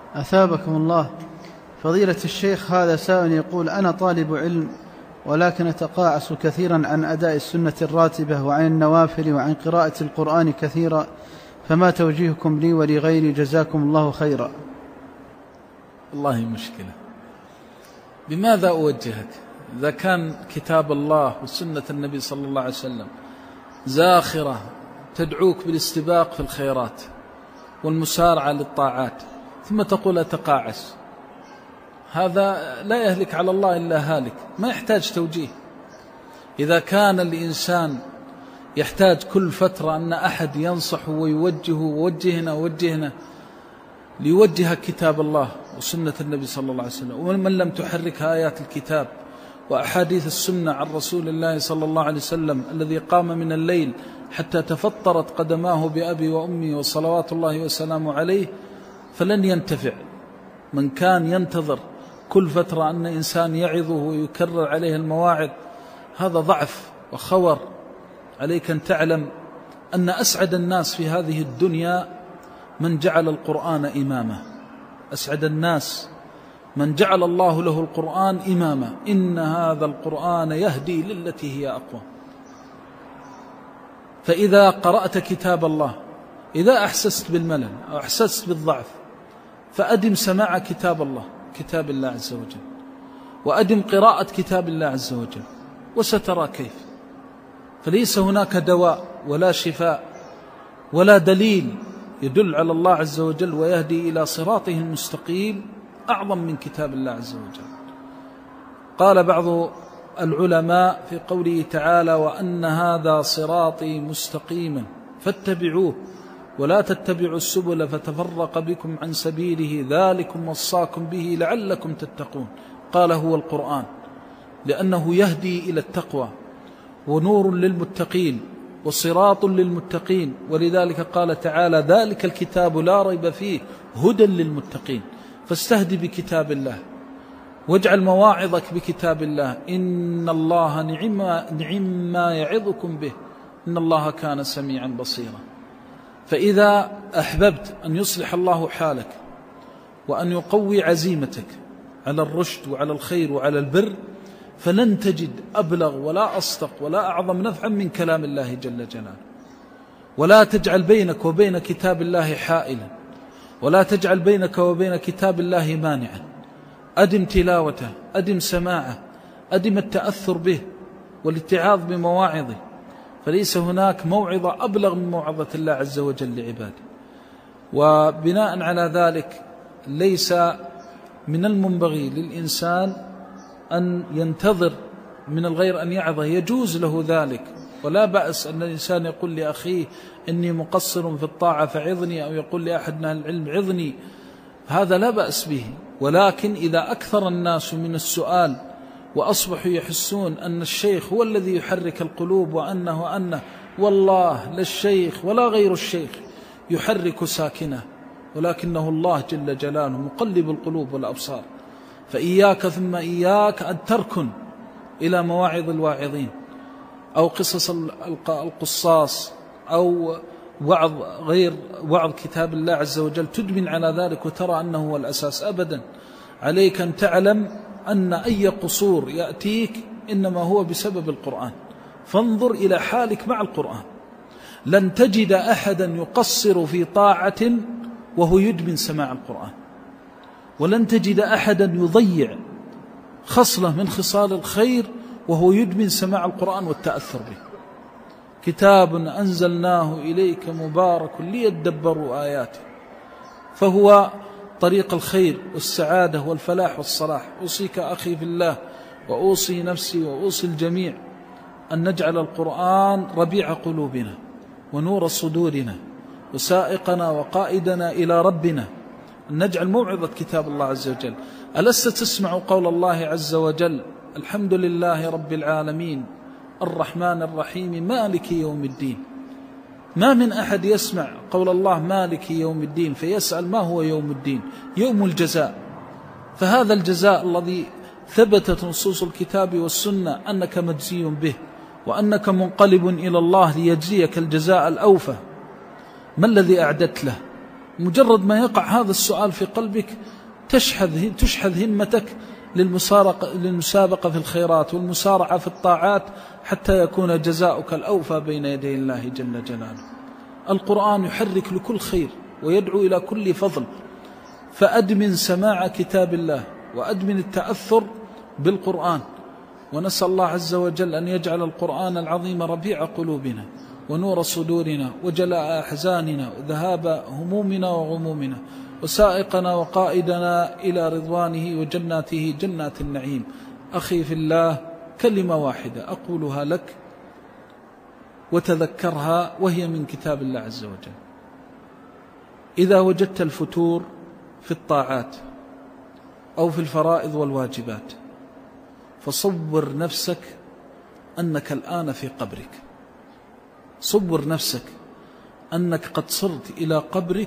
أثابكم الله. فضيلة الشيخ، هذا سائل يقول: أنا طالب علم ولكن أتقاعس كثيرا عن أداء السنة الراتبة وعن النوافل وعن قراءة القرآن كثيرا، فما توجيهكم لي ولغيري؟ جزاكم الله خيرا. والله مشكلة. بماذا أوجهك إذا كان كتاب الله وسنة النبي صلى الله عليه وسلم زاخرة تدعوك بالاستباق في الخيرات والمسارعة للطاعات، ثم تقول أتقاعس؟ هذا لا يهلك على الله إلا هالك، ما يحتاج توجيه. إذا كان الإنسان يحتاج كل فترة أن أحد ينصحه ويوجهه ووجهنا ليوجه كتاب الله وسنة النبي صلى الله عليه وسلم، ومن لم تحركها آيات الكتاب وأحاديث السنة عن رسول الله صلى الله عليه وسلم الذي قام من الليل حتى تفطرت قدماه بأبي وأمي وصلوات الله وسلامه عليه، فلن ينتفع. من كان ينتظر كل فترة أن إنسان يعظه ويكرر عليه المواعظ، هذا ضعف وخور. عليك أن تعلم أن أسعد الناس في هذه الدنيا من جعل القرآن إمامه. أسعد الناس من جعل الله له القرآن إمامه. إن هذا القرآن يهدي للتي هي أقوى. فإذا قرأت كتاب الله، إذا أحسست بالملل أو أحسست بالضعف، فأدم سماع كتاب الله، كتاب الله عز وجل، وأدم قراءة كتاب الله عز وجل، وسترى كيف. فليس هناك دواء ولا شفاء ولا دليل يدل على الله عز وجل ويهدي إلى صراطه المستقيم أعظم من كتاب الله عز وجل. قال بعض العلماء في قوله تعالى: وأن هذا صراطي مستقيما فاتبعوه ولا تتبعوا السبل فتفرق بكم عن سبيله ذلكم وصاكم به لعلكم تتقون. قال: هو القرآن، لأنه يهدي إلى التقوى ونور للمتقين وصراط للمتقين. ولذلك قال تعالى: ذلك الكتاب لا ريب فيه هدى للمتقين. فاستهدي بكتاب الله واجعل مواعظك بكتاب الله. إن الله نعم ما يعظكم به إن الله كان سميعا بصيرا. فإذا أحببت أن يصلح الله حالك وأن يقوي عزيمتك على الرشد وعلى الخير وعلى البر، فلن تجد أبلغ ولا أصدق ولا أعظم نفعا من كلام الله جل جلاله. ولا تجعل بينك وبين كتاب الله حائلا، ولا تجعل بينك وبين كتاب الله مانعا. أدم تلاوته، أدم سماعه، أدم التأثر به والاتعاظ بمواعظه، فليس هناك موعظة أبلغ من موعظة الله عز وجل لعباده. وبناء على ذلك ليس من المنبغي للإنسان أن ينتظر من الغير أن يعظه. يجوز له ذلك، ولا بأس أن الإنسان يقول لأخيه إني مقصر في الطاعة فعظني، أو يقول لأحد من العلم عظني، هذا لا بأس به. ولكن إذا أكثر الناس من السؤال وأصبحوا يحسون أن الشيخ هو الذي يحرك القلوب وأنه والله لا الشيخ ولا غير الشيخ يحرك ساكنه، ولكنه الله جل جلاله مقلب القلوب والأبصار. فإياك ثم إياك أن تركن إلى مواعظ الواعظين أو قصص القصاص أو غير وعظ كتاب الله عز وجل تدمن على ذلك وترى أنه هو الأساس. أبدا، عليك أن تعلم أن أي قصور يأتيك إنما هو بسبب القرآن. فانظر إلى حالك مع القرآن. لن تجد أحدا يقصر في طاعة وهو يدمن سماع القرآن، ولن تجد أحدا يضيع خصلة من خصال الخير وهو يدمن سماع القرآن والتأثر به. كتاب أنزلناه إليك مبارك ليدبروا آياته، فهو طريق الخير والسعادة والفلاح والصلاح. أوصيك أخي في الله وأوصي نفسي وأوصي الجميع أن نجعل القرآن ربيع قلوبنا ونور صدورنا وسائقنا وقائدنا إلى ربنا، أن نجعل موعظة كتاب الله عز وجل. ألست تسمع قول الله عز وجل: الحمد لله رب العالمين الرحمن الرحيم مالك يوم الدين؟ ما من أحد يسمع قول الله مالك يوم الدين فيسأل ما هو يوم الدين؟ يوم الجزاء. فهذا الجزاء الذي ثبتت نصوص الكتاب والسنة أنك مجزي به وأنك منقلب إلى الله ليجزيك الجزاء الأوفى. ما الذي أعددت له مجرد ما يقع هذا السؤال في قلبك تشحذ همتك للمسابقة في الخيرات والمسارعة في الطاعات حتى يكون جزاؤك الأوفى بين يدي الله جل جلاله. القرآن يحرك لكل خير ويدعو إلى كل فضل، فأدمن سماع كتاب الله وأدمن التأثر بالقرآن، ونسأل الله عز وجل أن يجعل القرآن العظيم ربيع قلوبنا ونور صدورنا وجلاء أحزاننا وذهاب همومنا وغمومنا وسائقنا وقائدنا إلى رضوانه وجناته جنات النعيم. أخي في الله، كلمة واحدة أقولها لك وتذكرها وهي من كتاب الله عز وجل: إذا وجدت الفتور في الطاعات أو في الفرائض والواجبات فصور نفسك أنك الآن في قبرك. صور نفسك أنك قد صرت إلى قبرك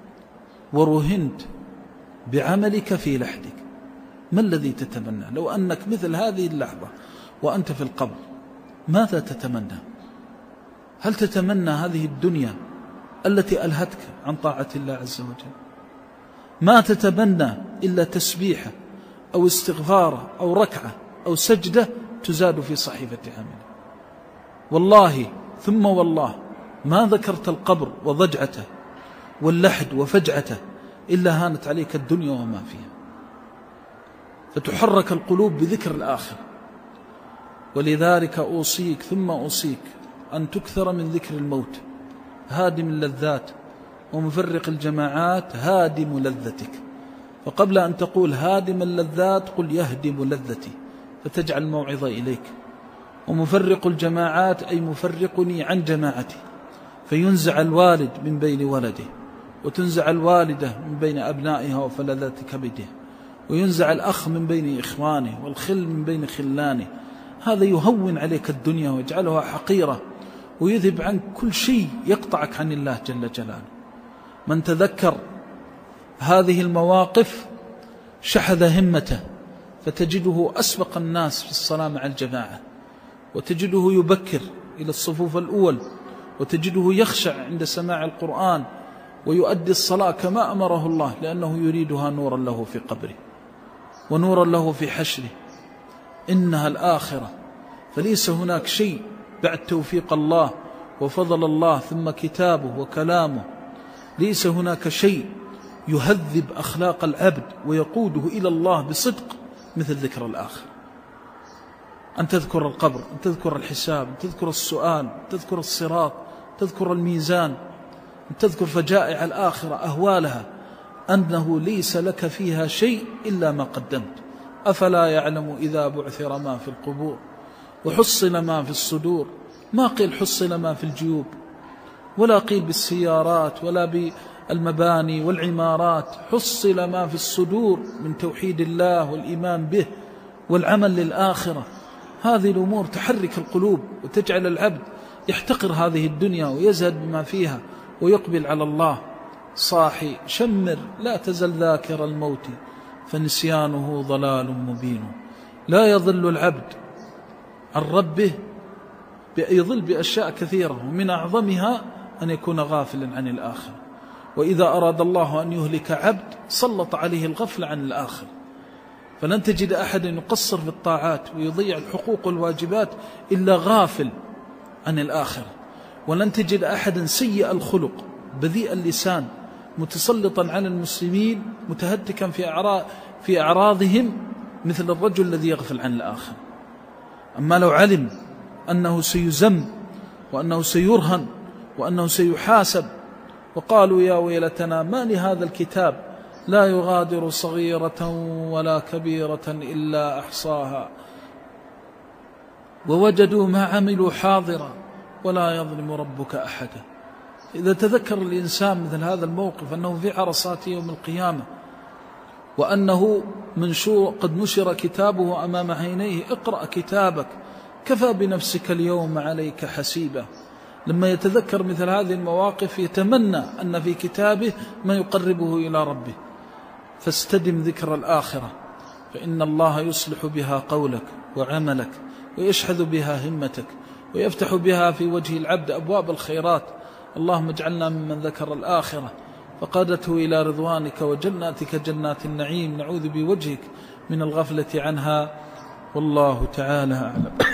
ورهنت بعملك في لحدك. ما الذي تتمنى لو أنك مثل هذه اللحظة وأنت في القبر؟ ماذا تتمنى؟ هل تتمنى هذه الدنيا التي ألهتك عن طاعة الله عز وجل؟ ما تتمنى إلا تسبيحة أو استغفارة أو ركعة أو سجدة تزاد في صحيفة عمله. والله ثم والله ما ذكرت القبر وضجعته واللحد وفجعته إلا هانت عليك الدنيا وما فيها. فتحرك القلوب بذكر الآخرة. ولذلك أوصيك ثم أوصيك أن تكثر من ذكر الموت، هادم اللذات ومفرق الجماعات، هادم لذتك. فقبل أن تقول هادم اللذات قل يهدم لذتي، فتجعل الموعظة إليك. ومفرق الجماعات أي مفرقني عن جماعتي، فينزع الوالد من بين ولده، وتنزع الوالدة من بين أبنائها وفلذات كبده، وينزع الأخ من بين إخوانه والخل من بين خلانه. هذا يهون عليك الدنيا ويجعلها حقيرة ويذهب عنك كل شيء يقطعك عن الله جل جلاله. من تذكر هذه المواقف شحذ همته، فتجده أسبق الناس في الصلاة مع الجماعة، وتجده يبكر إلى الصفوف الأول، وتجده يخشع عند سماع القرآن ويؤدي الصلاة كما أمره الله، لأنه يريدها نورا له في قبره ونورا له في حشره. إنها الآخرة، فليس هناك شيء بعد توفيق الله وفضل الله ثم كتابه وكلامه. ليس هناك شيء يهذب أخلاق العبد ويقوده إلى الله بصدق مثل ذكر الآخرة. أن تذكر القبر، أن تذكر الحساب، أن تذكر السؤال، أن تذكر الصراط، تذكر الميزان، أن تذكر فجائع الآخرة أهوالها، أنه ليس لك فيها شيء إلا ما قدمت. أفلا يعلم إذا بعثر ما في القبور وحصل ما في الصدور. ما قيل حصل ما في الجيوب، ولا قيل بالسيارات ولا بالمباني والعمارات. حصل ما في الصدور من توحيد الله والإيمان به والعمل للآخرة. هذه الأمور تحرك القلوب وتجعل العبد يحتقر هذه الدنيا ويزهد بما فيها ويقبل على الله. صاحي شمر لا تزل ذاكر الموت فنسيانه ضلال مبين. لا يضل العبد عن ربه، يضل بأشياء كثيرة، ومن أعظمها أن يكون غافلا عن الآخرة. وإذا أراد الله أن يهلك عبد سلط عليه الغفل عن الآخرة. فلن تجد أحد يقصر في الطاعات ويضيع الحقوق والواجبات إلا غافل عن الآخرة. ولن تجد أحدا سيء الخلق بذيء اللسان متسلطا على المسلمين متهتكا في أعراضهم مثل الرجل الذي يغفل عن الآخرة. أما لو علم أنه سيزم وأنه سيرهن وأنه سيحاسب، وقالوا يا ويلتنا ما لهذا الكتاب لا يغادر صغيرة ولا كبيرة إلا أحصاها ووجدوا ما عملوا حاضرا ولا يظلم ربك أحدا. إذا تذكر الإنسان مثل هذا الموقف أنه في عرصات يوم القيامة، وأنه قد نشر كتابه أمام عينيه، اقرأ كتابك كفى بنفسك اليوم عليك حسيبا. لما يتذكر مثل هذه المواقف يتمنى أن في كتابه ما يقربه إلى ربه. فاستدم ذكر الآخرة، فإن الله يصلح بها قولك وعملك، ويشحذ بها همتك، ويفتح بها في وجه العبد أبواب الخيرات. اللهم اجعلنا ممن ذكر الآخرة فقادته إلى رضوانك وجناتك جنات النعيم، نعوذ بوجهك من الغفلة عنها، والله تعالى أعلم.